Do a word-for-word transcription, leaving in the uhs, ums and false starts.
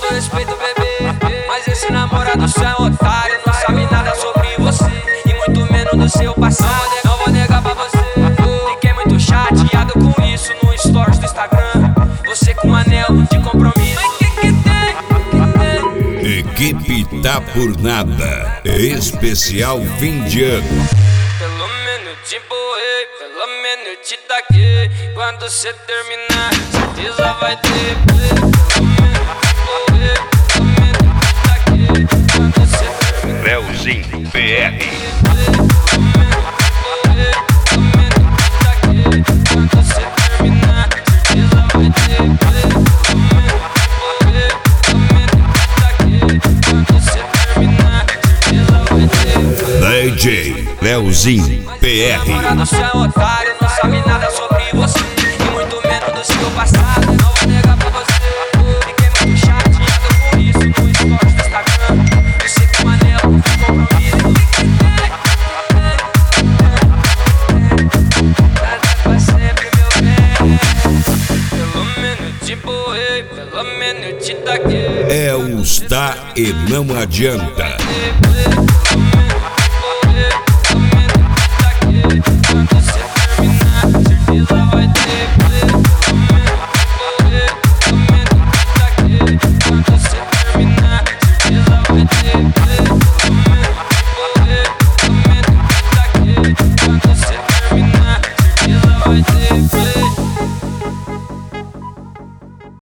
todo respeito, bebê, mas esse namorado seu é um otário. Não sabe nada sobre você e muito menos do seu passado. Não vou negar pra você, fiquei muito chateado com isso no stories do Instagram. Você com um anel de compromisso. Mas que que tem? Que tem? Equipe Tá Por Nada, especial fim de ano. Pelo menos te empurrei, pelo menos te taquei. Quando cê terminar, certeza vai ter play. Pelo menos te empurrei, pelo menos te taquei. Quando cê terminar, Leozinho P R. pelo menos te taquei. Quando cê terminar, certeza vai ter play. Pelo menos te taquei. Quando cê terminar, certeza vai ter play. D J Leozinho P R. Namorado seu é um otário, não sabe nada sobre você e muito menos do seu passado. Não vou negar pra você, fiquei muito chateado com isso no stories do Instagram. Você com um anel de compromisso. Nada pra sempre, meu bem. Pelo menos te empurrei, pelo menos te taquei. É os tá e não adianta.